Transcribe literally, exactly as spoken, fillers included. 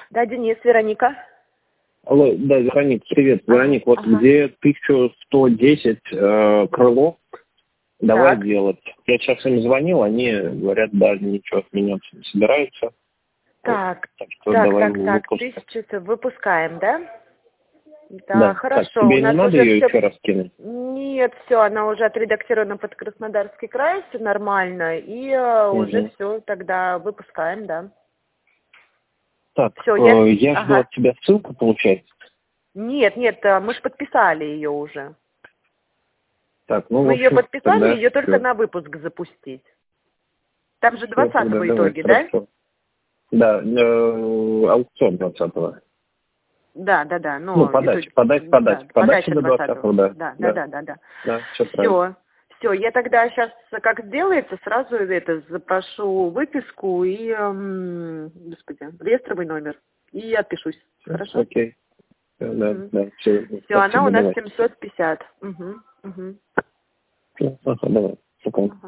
Да, Денис, Вероника. Алло, да, Вероник, привет. Ага, Вероник, вот ага. где тысяча сто десять э, крыло, давай Так. делать. Я сейчас им звонил, они говорят, да, ничего отменяться не собираются. Так, Вот. Так что так, давай так, так, выпускать. тысячу выпускаем, да? Да, Да, хорошо. так, тебе У не нас надо уже ее все... еще раз кинуть? Нет, все, она уже отредактирована под Краснодарский край, все нормально, и э, уже Угу. все, тогда выпускаем, да. Так, Все, я... э, я жду Ага. от тебя ссылку, получается. Нет, нет, э, мы же подписали ее уже. Так, ну, в Мы ее общем, подписали, тогда ее только все. на выпуск запустить. Там же Все, тогда двадцатого давай, итоги, да? хорошо. Да, э, аукцион двадцатого. Да, да, да. Ну, Ну, подача, итоги- подача, да, подача. Подача подача до двадцатого. двадцатого, да. Да, да, Да, да, да, да. да, все правильно. Все. Все, я тогда сейчас, как сделается, сразу это запрошу выписку и, эм, господи, реестровый номер и отпишусь. Хорошо? Окей. Всё, да, Угу. да, все, Все, она у спасибо, нас давай. семьсот пятьдесят. Угу, угу. Всё, ага, давай, спокойно.